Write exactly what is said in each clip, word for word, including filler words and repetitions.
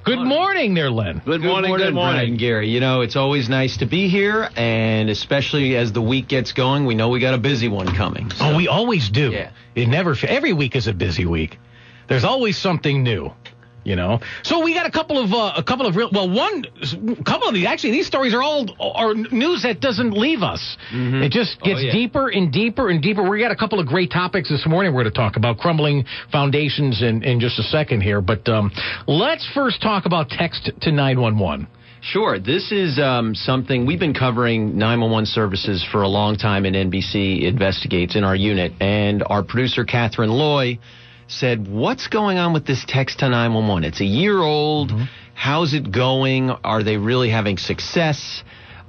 Good morning there, Len. Good morning, good morning, Brad and Gary. You know, it's always nice to be here, and especially as the week gets going, we know we got a busy one coming. So. Oh, we always do. Yeah. It never. Every week is a busy week. There's always something new. You know, so we got a couple of uh, a couple of real well, one couple of these actually these stories are all are news that doesn't leave us. Mm-hmm. It just gets oh, yeah. deeper and deeper and deeper. We got a couple of great topics this morning. We're going to talk about crumbling foundations in, in just a second here, but um, let's first talk about text to nine one one. Sure. This is um, something we've been covering nine one one services for a long time in N B C Investigates in our unit, and our producer Catherine Loy said, what's going on with this text to nine one one? It's a year old. Mm-hmm. How's it going? Are they really having success?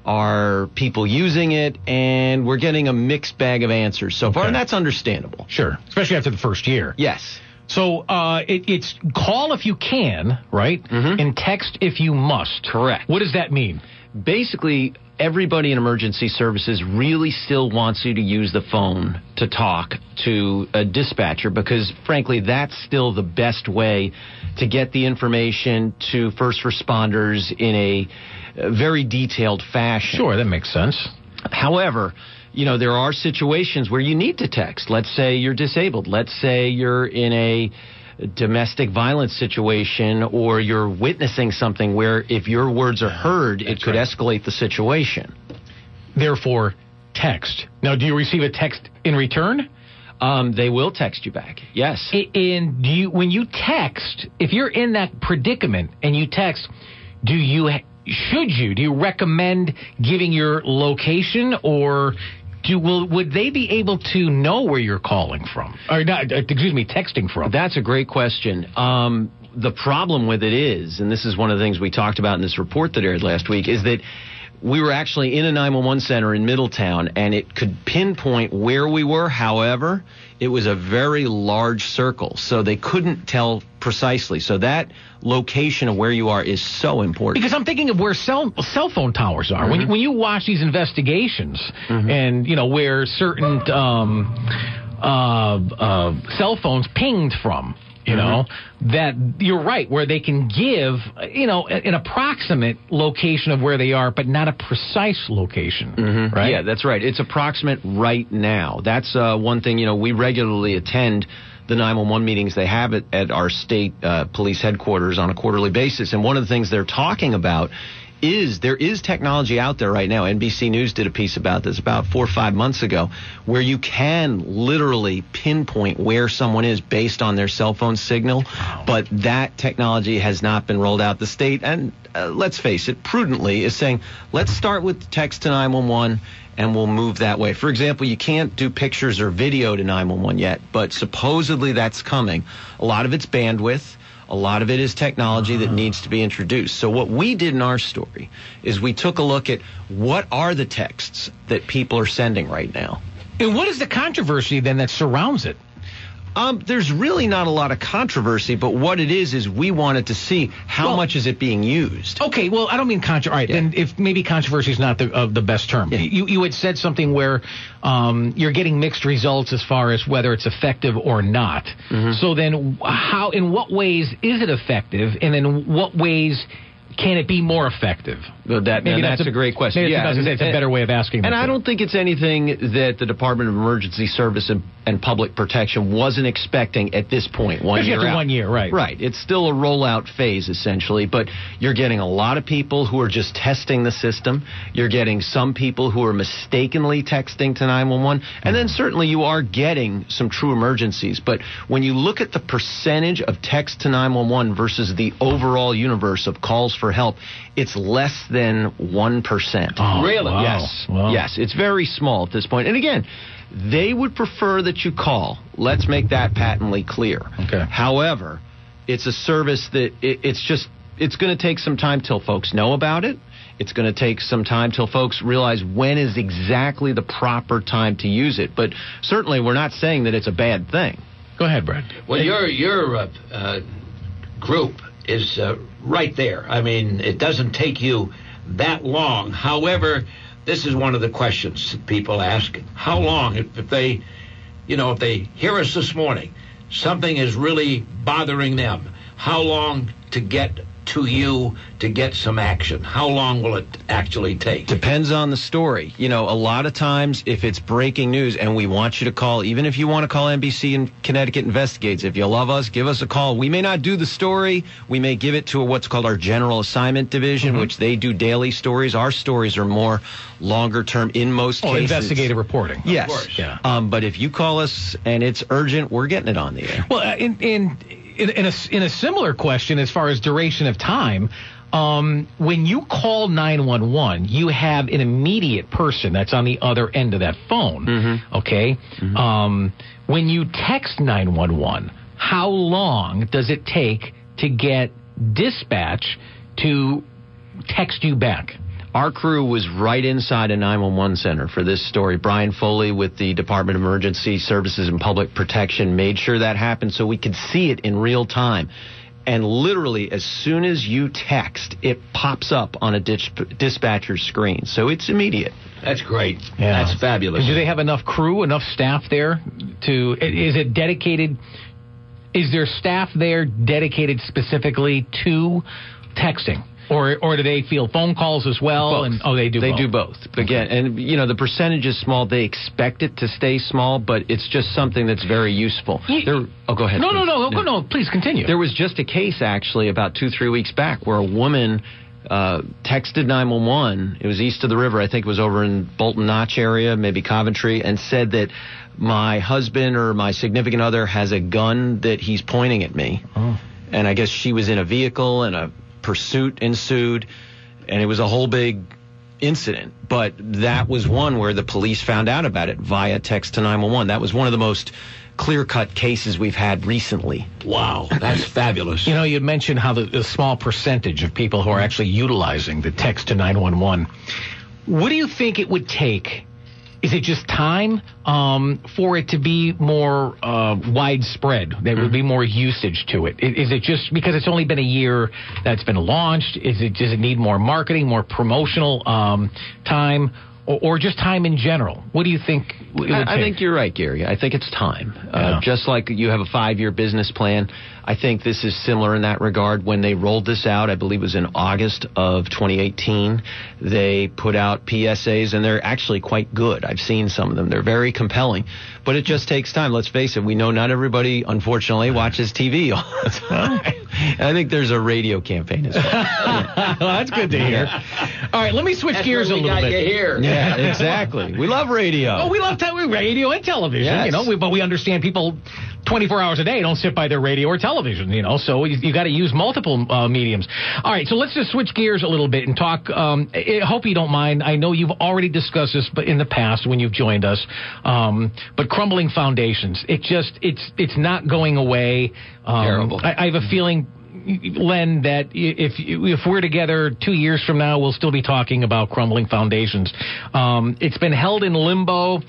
Are people using it? And we're getting a mixed bag of answers so far, okay. and that's understandable. Sure, especially after the first year. Yes. So uh, it, it's call if you can, right? Mm-hmm. And text if you must. Correct. What does that mean? Basically, everybody in emergency services really still wants you to use the phone to talk to a dispatcher because, frankly, that's still the best way to get the information to first responders in a very detailed fashion. Sure, that makes sense. However, you know, there are situations where you need to text. Let's say you're disabled. Let's say you're in a domestic violence situation or you're witnessing something where if your words are heard, That's it could right. escalate the situation. Therefore, text. Now, do you receive a text in return? Um, they will text you back. Yes. And do you, when you text, if you're in that predicament and you text, do you, should you, do you recommend giving your location or Do, will, would they be able to know where you're calling from? Or not, excuse me, texting from? That's a great question. Um, the problem with it is, and this is one of the things we talked about in this report that aired last week, is that we were actually in a nine one one center in Middletown, and it could pinpoint where we were. However, it was a very large circle, so they couldn't tell precisely. So that location of where you are is so important. Because I'm thinking of where cell cell phone towers are. Mm-hmm. When you, when you watch these investigations, mm-hmm. and you know where certain um, uh, uh, cell phones pinged from. You know, mm-hmm. that you're right, where they can give, you know, an approximate location of where they are, but not a precise location, mm-hmm. right? Yeah, that's right. It's approximate right now. That's uh, one thing, you know, we regularly attend the nine one one meetings they have at, at our state uh, police headquarters on a quarterly basis. And one of the things they're talking about is there is technology out there right now. N B C News did a piece about this about four or five months ago where you can literally pinpoint where someone is based on their cell phone signal. Wow. But that technology has not been rolled out. The state, and uh, let's face it, prudently is saying, let's start with text to nine one one and we'll move that way. For example, you can't do pictures or video to nine one one yet, but supposedly that's coming. A lot of it's bandwidth. A lot of it is technology that needs to be introduced. So what we did in our story is we took a look at what are the texts that people are sending right now. And what is the controversy then that surrounds it? Um, there's really not a lot of controversy, but what it is is we wanted to see how well, much is it being used. Okay, well, I don't mean controversy. All right, yeah. Then if maybe controversy is not the uh, the best term. Yeah. You you had said something where um, you're getting mixed results as far as whether it's effective or not. Mm-hmm. So then how, in what ways is it effective, and in what ways can it be more effective? Well, that, maybe that's, that's a, a great question. Maybe yeah, it's, a, it's a better way of asking. And I don't think it's anything that the Department of Emergency Service and, and Public Protection wasn't expecting at this point. One year after out. one year, right? Right. It's still a rollout phase essentially, but you're getting a lot of people who are just testing the system. You're getting some people who are mistakenly texting to nine one one, and then certainly you are getting some true emergencies. But when you look at the percentage of text to nine one one versus the overall universe of calls for help, it's less than one percent. Oh, really? Wow. Yes. Wow. Yes. It's very small at this point. And again, they would prefer that you call. Let's make that patently clear. Okay. However, it's a service that it, it's just, it's going to take some time till folks know about it. It's going to take some time till folks realize when is exactly the proper time to use it. But certainly we're not saying that it's a bad thing. Go ahead, Brad. Well, your, your uh, uh, group is uh, right there. I mean, it doesn't take you that long. However, this is one of the questions that people ask. How long, if, if they, you know, if they hear us this morning, something is really bothering them, how long to get to you to get some action? How long will it actually take? Depends on the story. You know, a lot of times if it's breaking news and we want you to call, even if you want to call N B C and Connecticut Investigates, if you love us, give us a call. We may not do the story. We may give it to what's called our General Assignment Division, mm-hmm. which they do daily stories. Our stories are more longer term in most oh, cases. Investigative reporting. Yes. Of course. Yeah. Um, but if you call us and it's urgent, we're getting it on the air. Well, in in in, in, a, in a similar question as far as duration of time, um, when you call nine one one, you have an immediate person that's on the other end of that phone. Mm-hmm. Okay. Mm-hmm. Um, when you text nine one one, how long does it take to get dispatch to text you back? Our crew was right inside a nine one one center for this story. Brian Foley with the Department of Emergency Services and Public Protection made sure that happened so we could see it in real time. And literally, as soon as you text, it pops up on a dis- dispatcher's screen. So it's immediate. That's great. Yeah. That's fabulous. And do they have enough crew, enough staff there to, is it dedicated, is there staff there dedicated specifically to texting? Or or do they field phone calls as well? Both. And oh, they do They both. do both. Again, and, you know, the percentage is small. They expect it to stay small, but it's just something that's very useful. You, there, oh, go ahead. No, no, no, no, no, no. Please continue. There was just a case, actually, about two, three weeks back where a woman uh, texted nine one one. It was east of the river. I think it was over in Bolton Notch area, maybe Coventry, and said that my husband or my significant other has a gun that he's pointing at me. Oh. And I guess she was in a vehicle and a pursuit ensued, and it was a whole big incident. But that was one where the police found out about it via text to nine one one. That was one of the most clear-cut cases we've had recently. Wow, that's fabulous. You know, you mentioned how the, the small percentage of people who are actually utilizing the text to nine one one. What do you think it would take? Is it just time um, for it to be more uh, widespread? There would be more usage to it. Is it just because it's only been a year that's been launched? Is it does it need more marketing, more promotional um, time, or, or just time in general? What do you think it would I, I take? think you're right, Gary. I think it's time. Yeah. Uh, just like you have a five-year business plan, I think this is similar in that regard. When they rolled this out, I believe it was in August of twenty eighteen, they put out P S As, and they're actually quite good. I've seen some of them. They're very compelling. But it just takes time. Let's face it. We know not everybody, unfortunately, watches T V all the time. And I think there's a radio campaign as well. Well, that's good to hear. All right, let me switch That's gears a what we little got bit. You here. Yeah, exactly. We love radio. Oh, we love te- radio and television, Yes. you know, we, but we understand people twenty-four hours a day don't sit by their radio or television, you know, so you, you got to use multiple uh, mediums. All right, so let's just switch gears a little bit and talk. Um, I hope you don't mind. I know you've already discussed this in the past when you've joined us, um, but crumbling foundations. It just it's it's not going away. Um, Terrible. I, I have a feeling, Len, that if if we're together two years from now, we'll still be talking about crumbling foundations. Um, it's been held in limbo.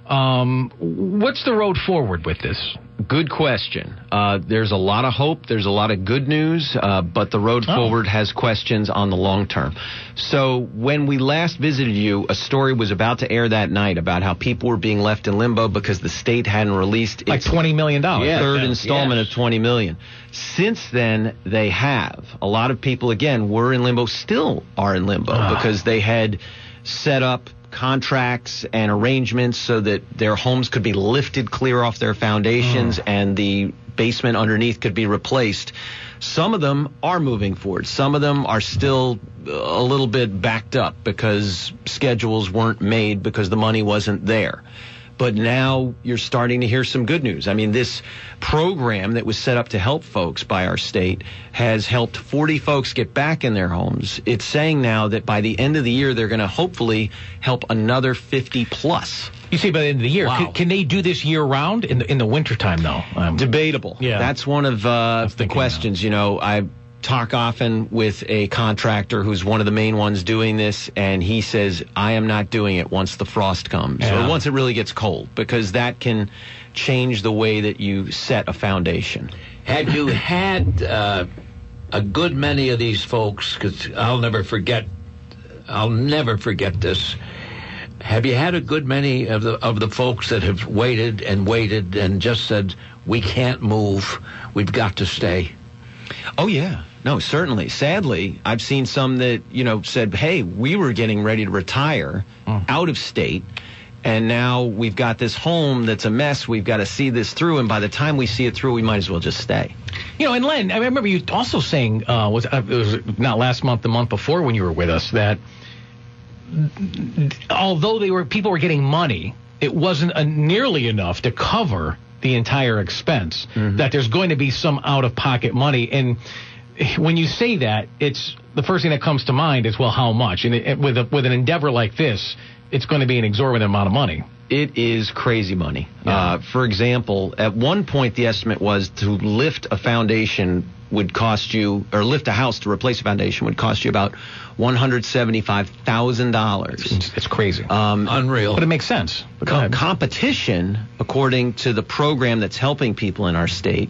Um, what's the road forward with this? Good question. Uh, there's a lot of hope. There's a lot of good news, uh, but the road Oh. forward has questions on the long term. So when we last visited you, a story was about to air that night about how people were being left in limbo because the state hadn't released Like its twenty million dollars. Yeah. third installment Yes. of twenty million dollars. Since then, they have. A lot of people, again, were in limbo, still are in limbo Ah. because they had set up contracts and arrangements so that their homes could be lifted clear off their foundations Mm. and the basement underneath could be replaced. Some of them are moving forward. Some of them are still a little bit backed up because schedules weren't made because the money wasn't there. But now you're starting to hear some good news. I mean, this program that was set up to help folks by our state has helped forty folks get back in their homes. It's saying now that by the end of the year, they're going to hopefully help another fifty plus. You see, by the end of the year, Wow. can, can they do this year round in the in the wintertime, though? Um, Debatable. Yeah. That's one of uh, the thinking questions. You know, I talk often with a contractor who's one of the main ones doing this, and he says, I am not doing it once the frost comes Yeah. or once it really gets cold, because that can change the way that you set a foundation. Had you had uh, a good many of these folks, because I'll never forget, I'll never forget this. Have you had a good many of the of the folks that have waited and waited and just said, we can't move, we've got to stay? Oh, yeah. No, certainly. Sadly, I've seen some that, you know, said, hey, we were getting ready to retire mm. out of state, and now we've got this home that's a mess. We've got to see this through, and by the time we see it through, we might as well just stay. You know, and Len, I remember you also saying, uh, was, uh, it was not last month, the month before when you were with us, that although they were people were getting money, it wasn't uh, nearly enough to cover the entire expense, mm-hmm. that there's going to be some out-of-pocket money. And when you say that, it's the first thing that comes to mind is, well, how much? And it, with a, with an endeavor like this, it's going to be an exorbitant amount of money. It is crazy money. Yeah. Uh, for example, at one point, the estimate was to lift a foundation would cost you, or lift a house to replace a foundation would cost you about one hundred seventy-five thousand dollars. It's, it's crazy. Um, Unreal. But it makes sense. Com- competition, according to the program that's helping people in our state,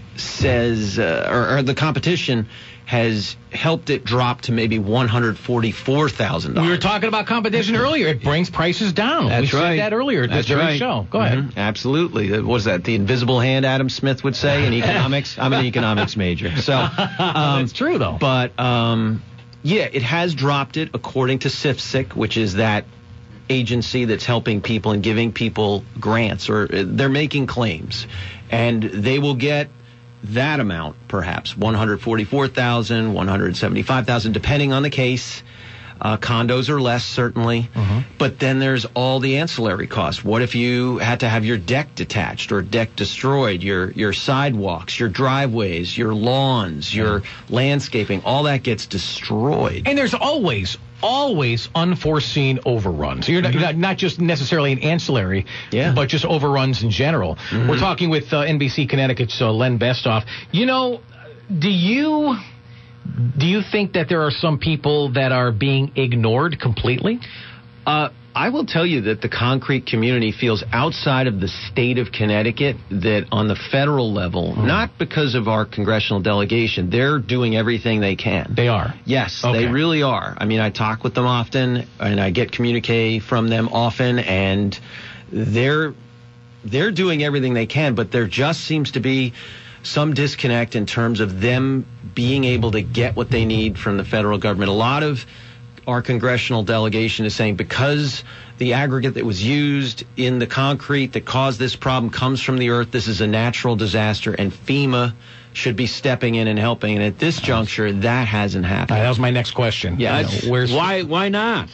says, uh, or, or the competition has helped it drop to maybe one hundred forty-four thousand dollars. We were talking about competition earlier. It brings prices down. That's we right. said that earlier at this That's very right. show. Go mm-hmm. ahead. Absolutely. What was that? The invisible hand, Adam Smith would say, in economics? I'm an economics major. So um, That's true, though. But, um, yeah, it has dropped it according to C I F S I C, which is that agency that's helping people and giving people grants, or they're making claims. And they will get that amount, perhaps one hundred forty-four thousand dollars, one hundred seventy-five thousand dollars, depending on the case. Uh, condos are less, certainly. Mm-hmm. But then there's all the ancillary costs. What if you had to have your deck detached or deck destroyed, your your sidewalks, your driveways, your lawns, your mm-hmm. landscaping, all that gets destroyed. And there's always, always unforeseen overruns. You're not, mm-hmm. you're not, not just necessarily an ancillary, yeah. but just overruns in general. Mm-hmm. We're talking with uh, N B C Connecticut's uh, Len Bestoff. You know, do you... Do you think that there are some people that are being ignored completely? Uh, I will tell you that the concrete community feels outside of the state of Connecticut that on the federal level, mm. not because of our congressional delegation, they're doing everything they can. They are? Yes, okay. They really are. I mean, I talk with them often, and I get communique from them often, and they're they're doing everything they can, but there just seems to be some disconnect in terms of them being able to get what they need from the federal government. A lot of our congressional delegation is saying because the aggregate that was used in the concrete that caused this problem comes from the earth, this is a natural disaster, and FEMA should be stepping in and helping. And at this juncture, that hasn't happened. Uh, that was my next question. Yeah, you know, where's why? Why not?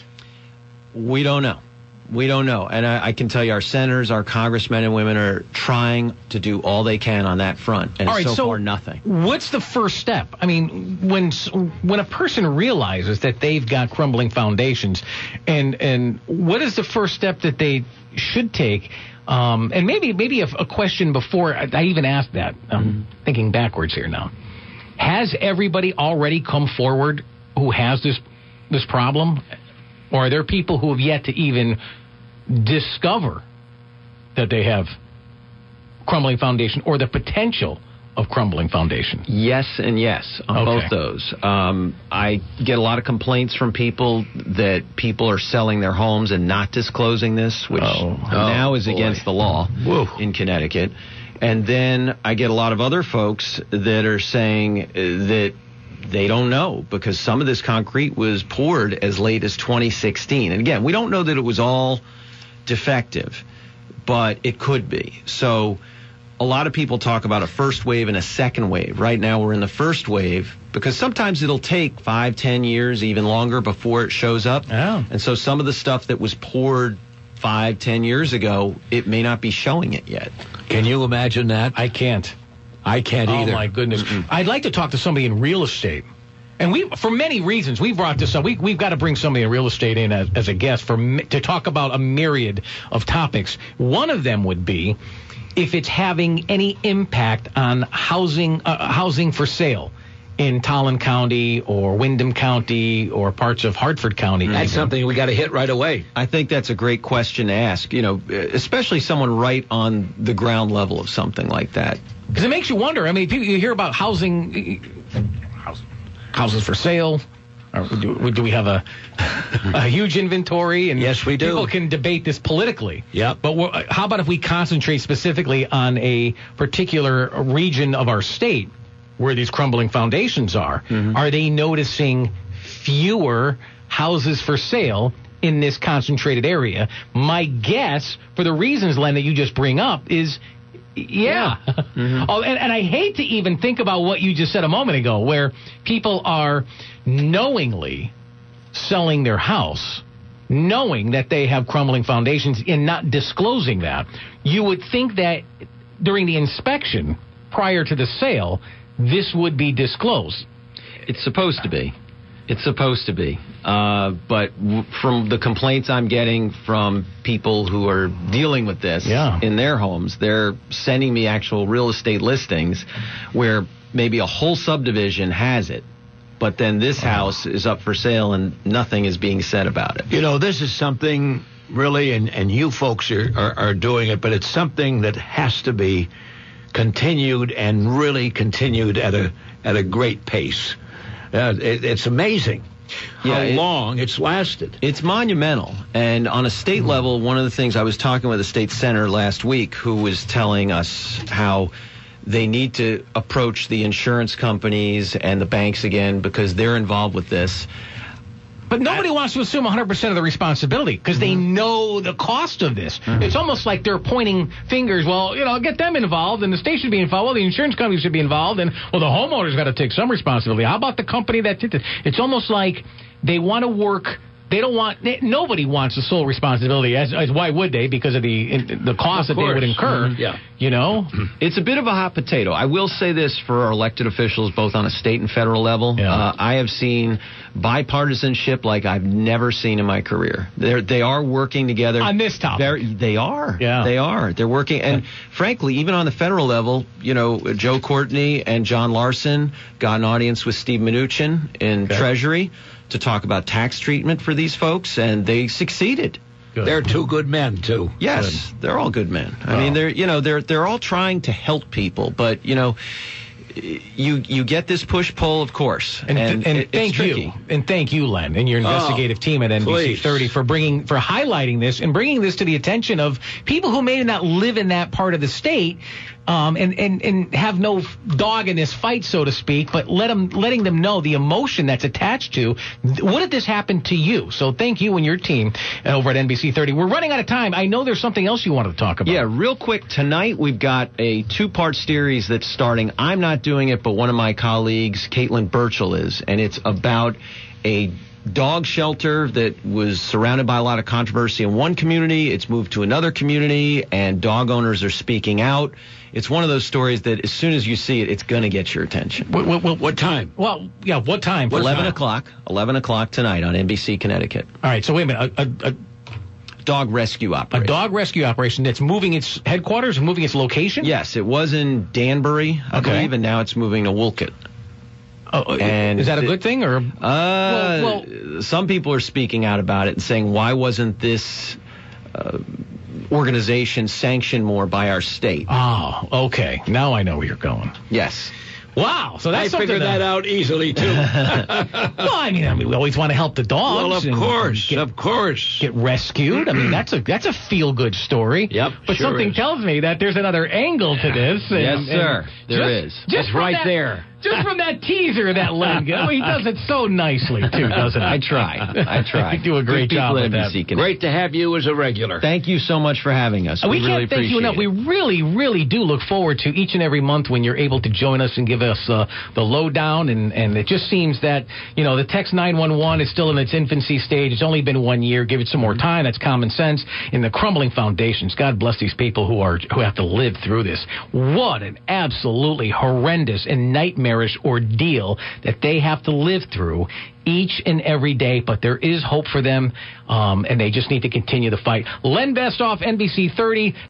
We don't know. We don't know. And I, I can tell you our senators, our congressmen and women are trying to do all they can on that front. And all right, so, so far, nothing. What's the first step? I mean, when when a person realizes that they've got crumbling foundations, and and what is the first step that they should take? Um, and maybe maybe a, a question before I, I even asked that. I'm mm-hmm. thinking backwards here now. Has everybody already come forward who has this this problem? Or are there people who have yet to even discover that they have crumbling foundation or the potential of crumbling foundation? Yes and yes on okay. both those. Um, I get a lot of complaints from people that people are selling their homes and not disclosing this, which oh. now oh, is boy. against the law Whoa. in Connecticut. And then I get a lot of other folks that are saying uh, that they don't know because some of this concrete was poured as late as twenty sixteen. And again, we don't know that it was all defective, but it could be. So a lot of people talk about a first wave and a second wave. Right now we're in the first wave because sometimes it'll take five, ten years, even longer before it shows up. Oh. And so some of the stuff that was poured five, ten years ago, it may not be showing it yet. Can you imagine that? I can't. I can't oh either. Oh, my goodness. Mm-mm. I'd like to talk to somebody in real estate. And we, for many reasons, we brought this up. We, we've got to bring somebody in real estate in as, as a guest for to talk about a myriad of topics. One of them would be if it's having any impact on housing uh, housing for sale in Tolland County or Windham County or parts of Hartford County. That's even. Something we got to hit right away. I think that's a great question to ask, you know, especially someone right on the ground level of something like that. Because it makes you wonder. I mean, people, you hear about housing, houses for sale. Or do, do we have a, a huge inventory? And yes, we do. People can debate this politically. Yep. But how about if we concentrate specifically on a particular region of our state where these crumbling foundations are, mm-hmm. are they noticing fewer houses for sale in this concentrated area? My guess, for the reasons, Len, that you just bring up, is yeah. yeah. Mm-hmm. Oh, and, and I hate to even think about what you just said a moment ago, where people are knowingly selling their house, knowing that they have crumbling foundations, and not disclosing that. You would think that during the inspection, prior to the sale, this would be disclosed. It's supposed to be. It's supposed to be. Uh, but w- from the complaints I'm getting from people who are dealing with this yeah. in their homes, they're sending me actual real estate listings where maybe a whole subdivision has it, but then this house is up for sale and nothing is being said about it. You know, this is something really, and, and you folks are, are, are doing it, but it's something that has to be continued and really continued at a at a great pace. Uh, it, it's amazing how yeah, it, long it's lasted. It's monumental. And on a state mm-hmm. level, one of the things, I was talking with a state senator last week who was telling us how they need to approach the insurance companies and the banks again because they're involved with this. But nobody wants to assume one hundred percent of the responsibility because they know the cost of this. Mm-hmm. It's almost like they're pointing fingers. Well, you know, get them involved, and the state should be involved. Well, the insurance company should be involved, and, well, the homeowner's got to take some responsibility. How about the company that did this? It's almost like they want to work. They don't want. They, nobody wants the sole responsibility. As, as why would they? Because of the in, the cost that they would incur. Mm-hmm. Yeah. You know, it's a bit of a hot potato. I will say this for our elected officials, both on a state and federal level. Yeah. Uh, I have seen bipartisanship like I've never seen in my career. They they are working together on this topic. Very, they are. Yeah. They are. They're working, and frankly, even on the federal level, you know, Joe Courtney and John Larson got an audience with Steve Mnuchin in okay. Treasury to talk about tax treatment for these folks, and they succeeded. Good. They're two good men too. Yes, good. They're all good men. I wow. mean, they're you know they're they're all trying to help people, but you know, you you get this push pull, of course, and, and, and it, thank it's tricky. you, and thank you, Len, and your investigative oh, team at N B C please. thirty for bringing for highlighting this and bringing this to the attention of people who may not live in that part of the state. Um, and, and, and have no dog in this fight, so to speak, but let them, letting them know the emotion that's attached to, what if this happened to you? So thank you and your team over at N B C thirty. We're running out of time. I know there's something else you wanted to talk about. Yeah, real quick. Tonight we've got a two-part series that's starting. I'm not doing it, but one of my colleagues, Caitlin Burchell, is, and it's about a dog shelter that was surrounded by a lot of controversy in one community. It's moved to another community, and dog owners are speaking out. It's one of those stories that as soon as you see it, it's going to get your attention. What, what, what time? Well, yeah, what time? What eleven time? o'clock. eleven o'clock tonight on N B C Connecticut. All right, so wait a minute. A, a, a dog rescue operation. A dog rescue operation that's moving its headquarters, moving its location? Yes, it was in Danbury, I okay. believe, and now it's moving to Wolcott. Oh, and is that a good thing, or? Uh, well, well, some people are speaking out about it and saying, why wasn't this uh, organization sanctioned more by our state? Oh, okay. Now I know where you're going. Yes. Wow, so that's I figured that uh, out easily too. Well, I mean, I mean, we always want to help the dogs. Well, of and, course, and get, of course, get rescued. I mean, that's a that's a feel good story. Yep, but sure something is. tells me that there's another angle to this. And, yes, sir. And there just, is. Just it's right that, there. Just from that teaser that Len gave. He does it so nicely too, doesn't he? I try. I try. You do a great Good job with that. Great to have you as a regular. Thank you so much for having us. We, we can't really thank you enough. it. We really, really do look forward to each and every month when you're able to join us and give us uh, the lowdown. And, and it just seems that, you know, the text nine one one is still in its infancy stage. It's only been one year. Give it some more time. That's common sense. In the crumbling foundations, God bless these people who are who have to live through this. What an absolutely horrendous and nightmarish ordeal that they have to live through each and every day, but there is hope for them, um, and they just need to continue the fight. Len Vestoff, N B C thirty.